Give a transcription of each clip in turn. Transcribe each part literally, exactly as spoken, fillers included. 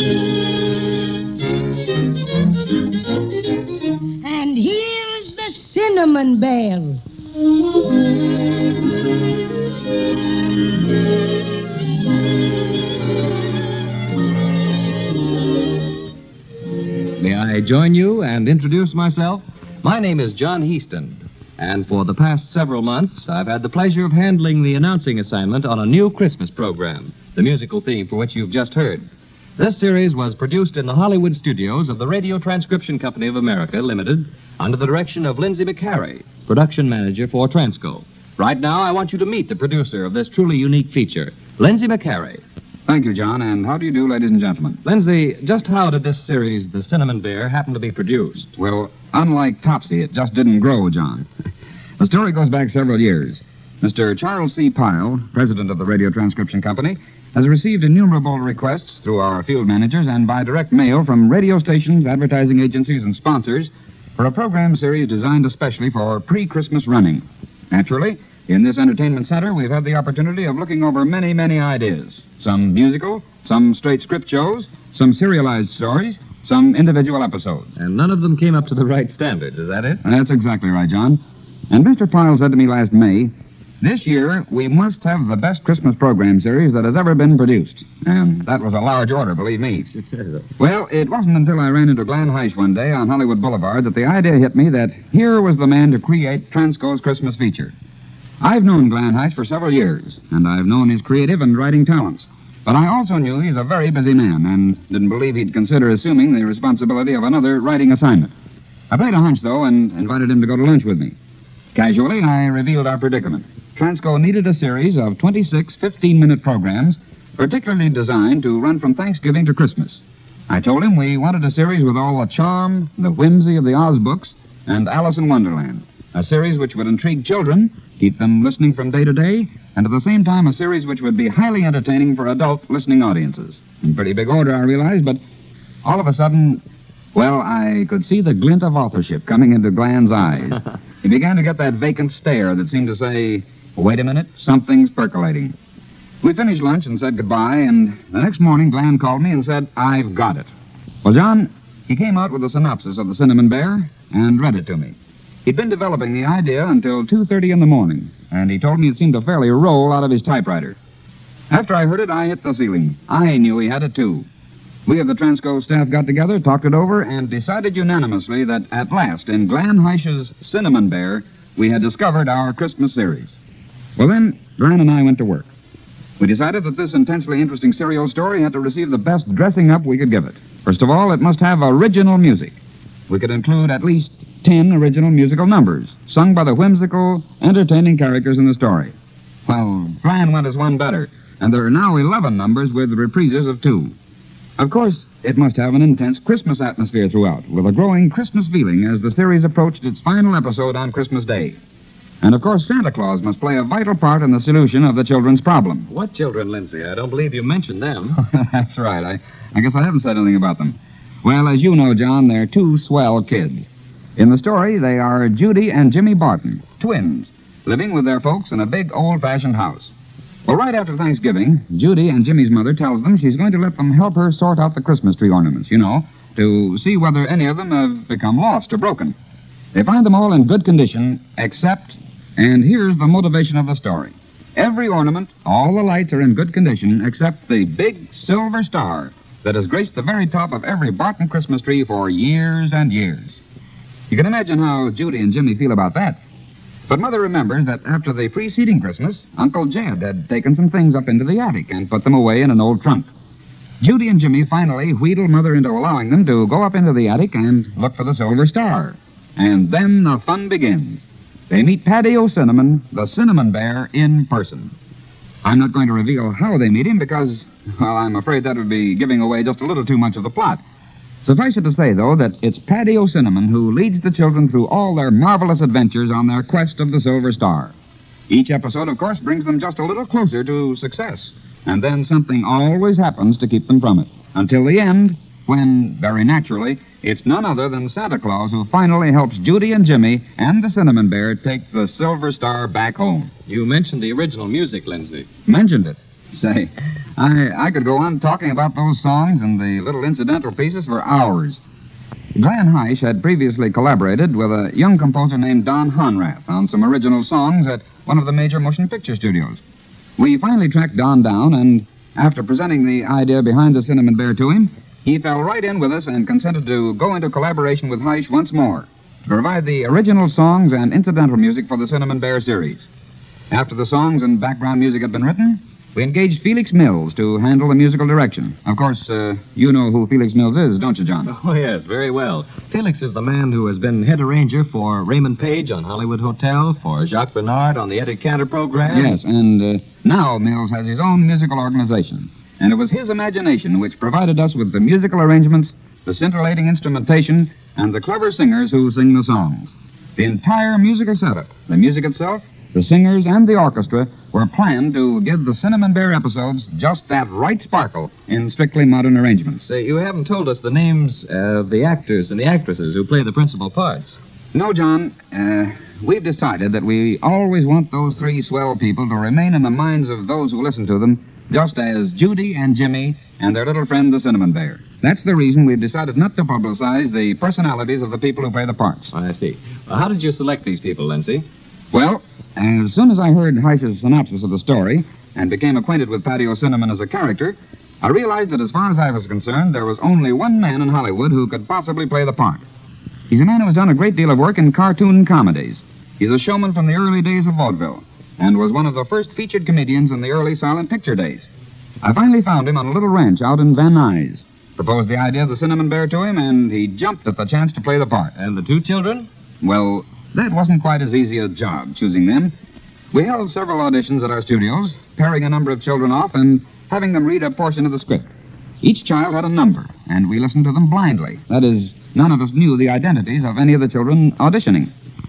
And here's the Cinnamon Bear. May I join you and introduce myself? My name is John Heaston, and for the past several months, I've had the pleasure of handling the announcing assignment on a new Christmas program, the musical theme for which you've just heard. This series was produced in the Hollywood studios of the Radio Transcription Company of America, Limited, under the direction of Lindsay McCarry, production manager for Transco. Right now, I want you to meet the producer of this truly unique feature, Lindsay McCarry. Thank you, John, and how do you do, ladies and gentlemen? Lindsay, just how did this series, The Cinnamon Bear, happen to be produced? Well, unlike Topsy, it just didn't grow, John. The story goes back several years. Mister Charles C. Pyle, president of the Radio Transcription Company, has received innumerable requests through our field managers and by direct mail from radio stations, advertising agencies, and sponsors for a program series designed especially for pre-Christmas running. Naturally, in this entertainment center, we've had the opportunity of looking over many, many ideas. Some musical, some straight script shows, some serialized stories, some individual episodes. And none of them came up to the right standards, is that it? That's exactly right, John. And Mister Pyle said to me last May, this year we must have the best Christmas program series that has ever been produced. And that was a large order, believe me. Well, it wasn't until I ran into Glenn Heisch one day on Hollywood Boulevard that the idea hit me that here was the man to create Transco's Christmas feature. I've known Glenn Heisch for several years, and I've known his creative and writing talents. But I also knew he's a very busy man and didn't believe he'd consider assuming the responsibility of another writing assignment. I played a hunch, though, and invited him to go to lunch with me. Casually, I revealed our predicament. Transco needed a series of twenty-six fifteen-minute programs, particularly designed to run from Thanksgiving to Christmas. I told him we wanted a series with all the charm, the whimsy of the Oz books, and Alice in Wonderland. A series which would intrigue children, keep them listening from day to day, and at the same time a series which would be highly entertaining for adult listening audiences. In pretty big order, I realized, but all of a sudden, well, I could see the glint of authorship coming into Glenn's eyes. He began to get that vacant stare that seemed to say, wait a minute, something's percolating. We finished lunch and said goodbye, and the next morning Glenn called me and said, I've got it. Well, John, he came out with a synopsis of The Cinnamon Bear and read it to me. He'd been developing the idea until two thirty in the morning, and he told me it seemed to fairly roll out of his typewriter. After I heard it, I hit the ceiling. I knew he had it, too. We of the Transco staff got together, talked it over, and decided unanimously that at last, in Glenn Heisch's Cinnamon Bear, we had discovered our Christmas series. Well, then, Glenn and I went to work. We decided that this intensely interesting serial story had to receive the best dressing up we could give it. First of all, it must have original music. We could include at least ten original musical numbers, sung by the whimsical, entertaining characters in the story. Well, Glenn went us one better, and there are now eleven numbers with reprises of two. Of course, it must have an intense Christmas atmosphere throughout, with a growing Christmas feeling as the series approached its final episode on Christmas Day. And, of course, Santa Claus must play a vital part in the solution of the children's problem. What children, Lindsay? I don't believe you mentioned them. That's right. I, I guess I haven't said anything about them. Well, as you know, John, they're two swell kids. In the story, they are Judy and Jimmy Barton, twins, living with their folks in a big old-fashioned house. Well, right after Thanksgiving, Judy and Jimmy's mother tells them she's going to let them help her sort out the Christmas tree ornaments, you know, to see whether any of them have become lost or broken. They find them all in good condition, except, and here's the motivation of the story. Every ornament, all the lights are in good condition, except the big silver star that has graced the very top of every Barton Christmas tree for years and years. You can imagine how Judy and Jimmy feel about that. But Mother remembers that after the preceding Christmas, Uncle Jed had taken some things up into the attic and put them away in an old trunk. Judy and Jimmy finally wheedled Mother into allowing them to go up into the attic and look for the silver star. And then the fun begins. They meet Paddy O'Cinnamon, the Cinnamon Bear, in person. I'm not going to reveal how they meet him because, well, I'm afraid that would be giving away just a little too much of the plot. Suffice it to say, though, that it's Paddy O'Cinnamon who leads the children through all their marvelous adventures on their quest of the Silver Star. Each episode, of course, brings them just a little closer to success. And then something always happens to keep them from it. Until the end, when, very naturally, it's none other than Santa Claus who finally helps Judy and Jimmy and the Cinnamon Bear take the Silver Star back home. You mentioned the original music, Lindsay. Mentioned it. Say, I, I could go on talking about those songs and the little incidental pieces for hours. Glenn Heisch had previously collaborated with a young composer named Don Honrath on some original songs at one of the major motion picture studios. We finally tracked Don down, and after presenting the idea behind the Cinnamon Bear to him, he fell right in with us and consented to go into collaboration with Heisch once more to provide the original songs and incidental music for the Cinnamon Bear series. After the songs and background music had been written, we engaged Felix Mills to handle the musical direction. Of course, uh, you know who Felix Mills is, don't you, John? Oh, yes, very well. Felix is the man who has been head arranger for Raymond Page on Hollywood Hotel, for Jacques Bernard on the Eddie Cantor program. Yes, and uh, now Mills has his own musical organization. And it was his imagination which provided us with the musical arrangements, the scintillating instrumentation, and the clever singers who sing the songs. The entire musical setup, the music itself, the singers, and the orchestra were planned to give the Cinnamon Bear episodes just that right sparkle in strictly modern arrangements. Say, you haven't told us the names of the actors and the actresses who play the principal parts. No, John. Uh, we've decided that we always want those three swell people to remain in the minds of those who listen to them just as Judy and Jimmy and their little friend, the Cinnamon Bear. That's the reason we've decided not to publicize the personalities of the people who play the parts. I see. Well, how did you select these people, Lindsay? Well, as soon as I heard Heisch's synopsis of the story and became acquainted with Patty O'Cinnamon as a character, I realized that as far as I was concerned, there was only one man in Hollywood who could possibly play the part. He's a man who has done a great deal of work in cartoon comedies. He's a showman from the early days of vaudeville and was one of the first featured comedians in the early silent picture days. I finally found him on a little ranch out in Van Nuys, proposed the idea of the Cinnamon Bear to him, and he jumped at the chance to play the part. And the two children? Well, that wasn't quite as easy a job, choosing them. We held several auditions at our studios, pairing a number of children off and having them read a portion of the script. Each child had a number, and we listened to them blindly. That is, none of us knew the identities of any of the children auditioning.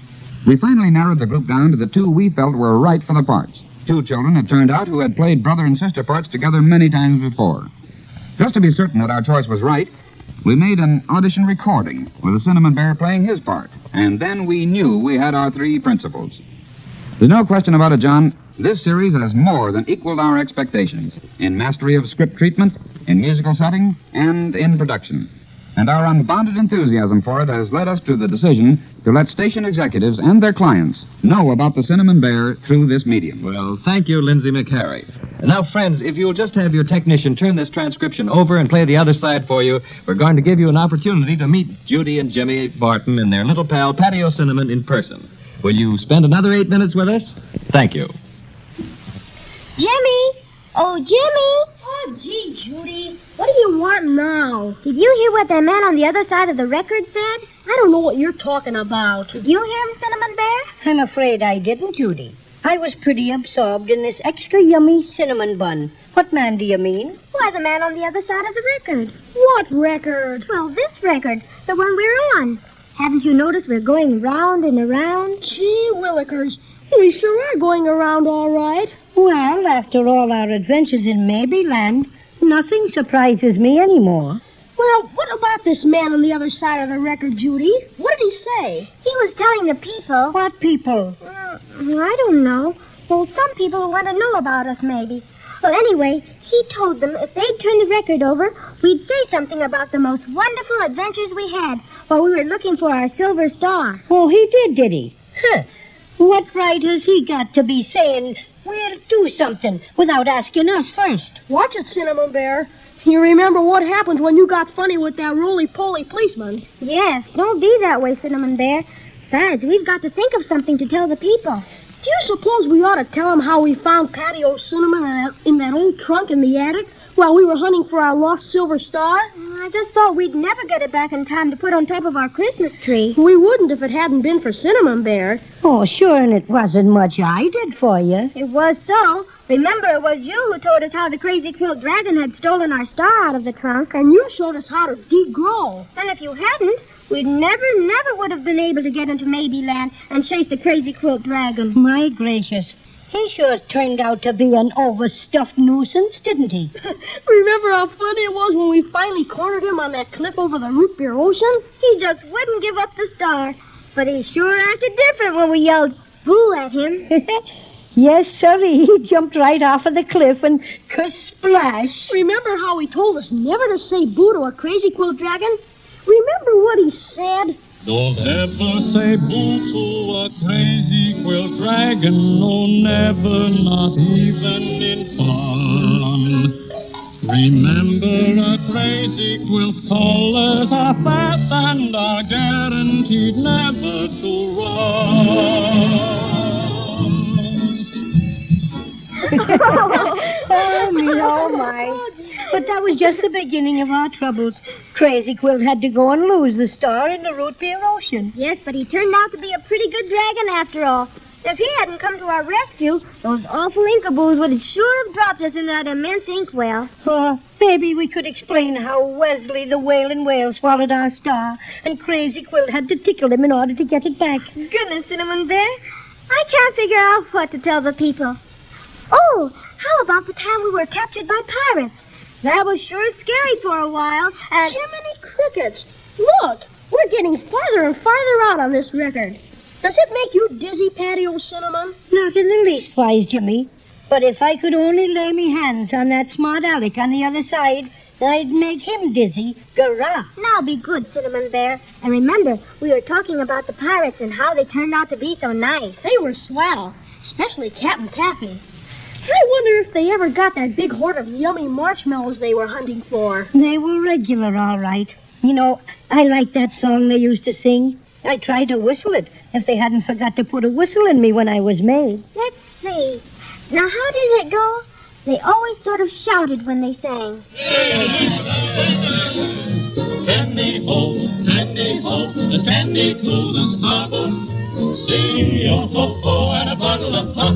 We finally narrowed the group down to the two we felt were right for the parts. Two children, it turned out, who had played brother and sister parts together many times before. Just to be certain that our choice was right, we made an audition recording with the Cinnamon Bear playing his part, and then we knew we had our three principals. There's no question about it, John. This series has more than equaled our expectations in mastery of script treatment, in musical setting, and in production. And our unbounded enthusiasm for it has led us to the decision to let station executives and their clients know about the Cinnamon Bear through this medium. Well, thank you, Lindsay McHarry. Now, friends, if you'll just have your technician turn this transcription over and play the other side for you, we're going to give you an opportunity to meet Judy and Jimmy Barton and their little pal, Patty O'Cinnamon, in person. Will you spend another eight minutes with us? Thank you. Jimmy! Oh, Jimmy! Oh, gee, Judy. What do you want now? Did you hear what that man on the other side of the record said? I don't know what you're talking about. Did you hear him, Cinnamon Bear? I'm afraid I didn't, Judy. I was pretty absorbed in this extra yummy cinnamon bun. What man do you mean? Why, the man on the other side of the record. What record? Well, this record, the one we're on. Haven't you noticed we're going round and around? Gee willikers, we sure are going around all right. Well, after all our adventures in Maybeland, nothing surprises me anymore. Well, what about this man on the other side of the record, Judy? What did he say? He was telling the people. What people? Uh, I don't know. Well, some people who want to know about us, maybe. Well, anyway, he told them if they'd turn the record over, we'd say something about the most wonderful adventures we had while we were looking for our silver star. Oh, he did, did he? Huh. What right has he got to be saying we'll do something without asking us first? Watch it, Cinnamon Bear. You remember what happened when you got funny with that roly-poly policeman? Yes, don't be that way, Cinnamon Bear. Besides, we've got to think of something to tell the people. Do you suppose we ought to tell them how we found Patty O'Cinnamon in that, in that old trunk in the attic while we were hunting for our lost silver star? I just thought we'd never get it back in time to put on top of our Christmas tree. We wouldn't if it hadn't been for Cinnamon Bear. Oh, sure, and it wasn't much I did for you. It was so. Remember, it was you who told us how the Crazy Quilt Dragon had stolen our star out of the trunk. And you showed us how to degrow. And if you hadn't, we never, never would have been able to get into Maybeland and chase the Crazy Quilt Dragon. My gracious. He sure turned out to be an overstuffed nuisance, didn't he? Remember how funny it was when we finally cornered him on that cliff over the root beer ocean? He just wouldn't give up the star. But he sure acted different when we yelled boo at him. Yes, sirree. He jumped right off of the cliff and ka-splash. Remember how he told us never to say boo to a crazy quilt dragon? Remember what he said? Don't ever say boo to a crazy quilt dragon. No, never, not even in fun. Remember, a crazy quilt's colors are fast and are guaranteed never to run. Oh, me, oh, my. But that was just the beginning of our troubles. Crazy Quilt had to go and lose the star in the root beer ocean. Yes, but he turned out to be a pretty good dragon after all. If he hadn't come to our rescue, those awful Inkaboos would have sure have dropped us in that immense inkwell. Oh, maybe we could explain how Wesley the Wailing Whale swallowed our star, and Crazy Quilt had to tickle him in order to get it back. Goodness, Cinnamon Bear. I can't figure out what to tell the people. Oh, how about the time we were captured by pirates? That was sure scary for a while, and... Jiminy crickets! Look, we're getting farther and farther out on this record. Does it make you dizzy, Patty O'Cinnamon? Not in the least, wise Jimmy. But if I could only lay me hands on that smart Alec on the other side, I'd make him dizzy. Garah! Now be good, Cinnamon Bear. And remember, we were talking about the pirates and how they turned out to be so nice. They were swell, especially Captain Taffy. I wonder if they ever got that big hoard of yummy marshmallows they were hunting for. They were regular, all right. You know, I like that song they used to sing. I tried to whistle it if they hadn't forgot to put a whistle in me when I was made. Let's see. Now, how did it go? They always sort of shouted when they sang. Candy ho, candy ho, there's candy to the starboard. Sing your ho-ho and a bottle of pop.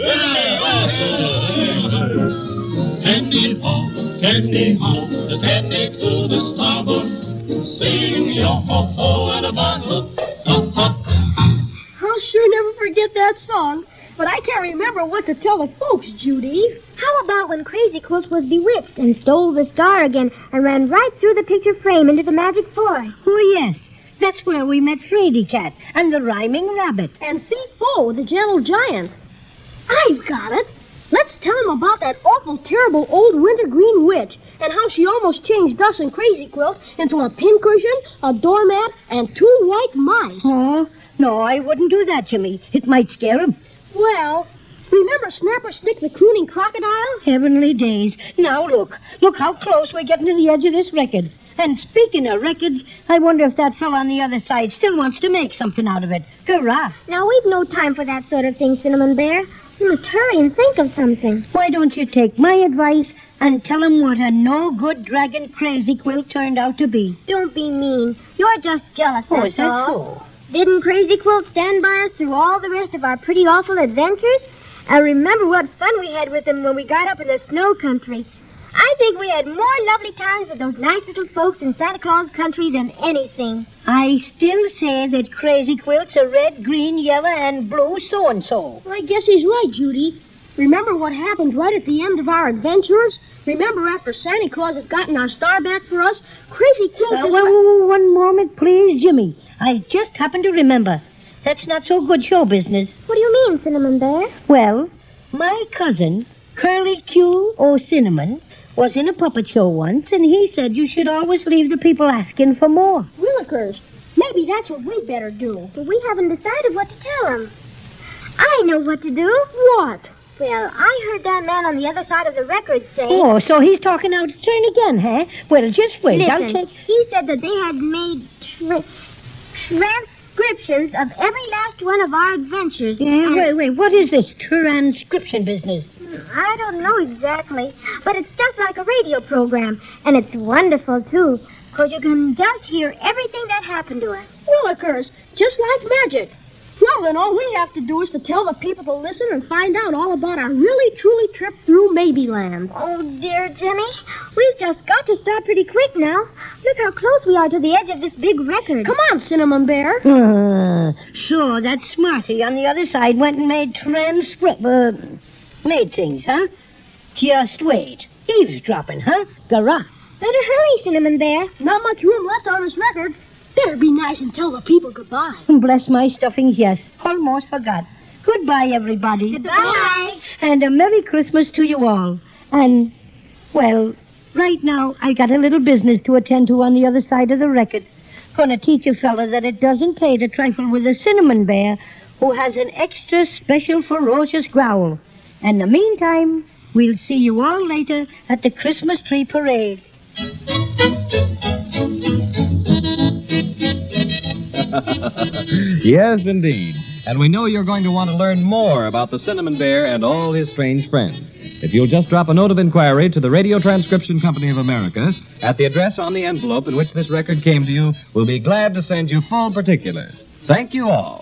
Candy ho, candy ho, there's candy to the starboard. Sing your ho-ho and a bottle of pop. I'll sure never forget that song. But I can't remember what to tell the folks, Judy. How about when Crazy Quilt was bewitched and stole the star again and ran right through the picture frame into the magic forest? Oh, yes. That's where we met Fraidy Cat and the Rhyming Rabbit. And Thief Bo, the gentle giant. I've got it. Let's tell him about that awful, terrible old wintergreen witch and how she almost changed us and Crazy Quilt into a pincushion, a doormat, and two white mice. Oh, no, I wouldn't do that, Jimmy. It might scare him. Well, remember Snapper Snick the crooning crocodile? Heavenly days. Now look. Look how close we're getting to the edge of this record. And speaking of records, I wonder if that fellow on the other side still wants to make something out of it. Hurrah! Now, we've no time for that sort of thing, Cinnamon Bear. We must hurry and think of something. Why don't you take my advice and tell him what a no-good dragon Crazy Quilt turned out to be? Don't be mean. You're just jealous, Oh, that's is that all. so? Didn't Crazy Quilt stand by us through all the rest of our pretty awful adventures? I remember what fun we had with him when we got up in the snow country. I think we had more lovely times with those nice little folks in Santa Claus country than anything. I still say that Crazy Quilt's a red, green, yellow, and blue so-and-so. I guess he's right, Judy. Remember what happened right at the end of our adventures? Remember after Santa Claus had gotten our star back for us? Crazy Quilt Uh, just... one, one- one moment, please, Jimmy. I just happened to remember. That's not so good show business. What do you mean, Cinnamon Bear? Well, my cousin, Curly Q O'Cinnamon, was in a puppet show once, and he said you should always leave the people asking for more. Willikers. Maybe that's what we'd better do. But we haven't decided what to tell him. I know what to do. What? Well, I heard that man on the other side of the record say... Oh, so he's talking out of turn again, huh? Well, just wait. I'll Listen, take... he said that they had made tra- transcriptions of every last one of our adventures. Yeah, and- wait, wait, what is this transcription business? I don't know exactly, but it's just like a radio program, and it's wonderful, too, because you can just hear everything that happened to us. Willikers. Just like magic. Well, then all we have to do is to tell the people to listen and find out all about our really, truly trip through Maybeland. Oh, dear Jimmy, we've just got to start pretty quick now. Look how close we are to the edge of this big record. Come on, Cinnamon Bear. Uh, so that Smarty on the other side went and made transcript... Uh, made things, huh? Just wait. Eavesdropping, huh? Garah. Better hurry, Cinnamon Bear. Not much room left on this record. Better be nice and tell the people goodbye. Bless my stuffings, yes. Almost forgot. Goodbye, everybody. Goodbye. And a Merry Christmas to you all. And, well, right now I got a little business to attend to on the other side of the record. Gonna teach a fella that it doesn't pay to trifle with a cinnamon bear who has an extra special ferocious growl. In the meantime, we'll see you all later at the Christmas tree parade. Yes, indeed. And we know you're going to want to learn more about the Cinnamon Bear and all his strange friends. If you'll just drop a note of inquiry to the Radio Transcription Company of America at the address on the envelope in which this record came to you, we'll be glad to send you full particulars. Thank you all.